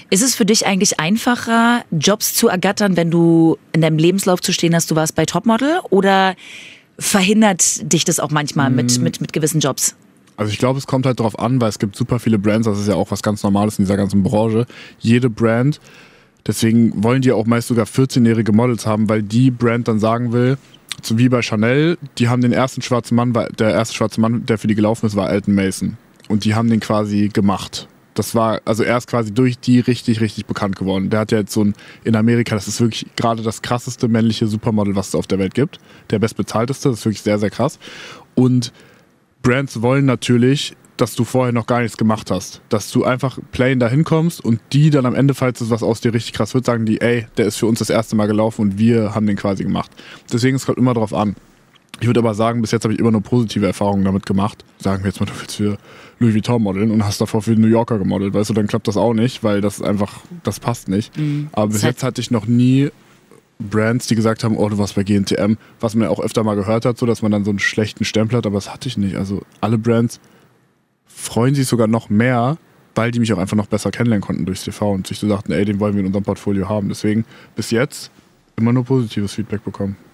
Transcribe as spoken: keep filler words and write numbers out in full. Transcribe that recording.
Ist es für dich eigentlich einfacher, Jobs zu ergattern, wenn du in deinem Lebenslauf zu stehen hast, du warst bei Topmodel, oder verhindert dich das auch manchmal mit, mit, mit gewissen Jobs? Also ich glaube, es kommt halt drauf an, weil es gibt super viele Brands, das ist ja auch was ganz Normales in dieser ganzen Branche. Jede Brand, deswegen wollen die auch meist sogar vierzehnjährige Models haben, weil die Brand dann sagen will, so wie bei Chanel, die haben den ersten schwarzen Mann, der erste schwarze Mann, der für die gelaufen ist, war Alton Mason. Und die haben den quasi gemacht. Das war also erst quasi durch die richtig, richtig bekannt geworden. Der hat ja jetzt so ein, in Amerika, das ist wirklich gerade das krasseste männliche Supermodel, was es auf der Welt gibt. Der bestbezahlteste, das ist wirklich sehr, sehr krass. Und Brands wollen natürlich, dass du vorher noch gar nichts gemacht hast. Dass du einfach plain dahin kommst und die dann am Ende, falls es was aus dir richtig krass wird, sagen die, ey, der ist für uns das erste Mal gelaufen und wir haben den quasi gemacht. Deswegen, es kommt immer drauf an. Ich würde aber sagen, bis jetzt habe ich immer nur positive Erfahrungen damit gemacht. Sagen wir jetzt mal, du willst für Louis Vuitton modeln und hast davor für New Yorker gemodelt, weißt du, dann klappt das auch nicht, weil das einfach, das passt nicht. Mhm. Aber bis jetzt hatte ich noch nie Brands, die gesagt haben, oh, du warst bei G N T M, was man ja auch öfter mal gehört hat, so dass man dann so einen schlechten Stempel hat, aber das hatte ich nicht. Also alle Brands freuen sich sogar noch mehr, weil die mich auch einfach noch besser kennenlernen konnten durchs T V und sich so sagten, ey, den wollen wir in unserem Portfolio haben. Deswegen bis jetzt immer nur positives Feedback bekommen.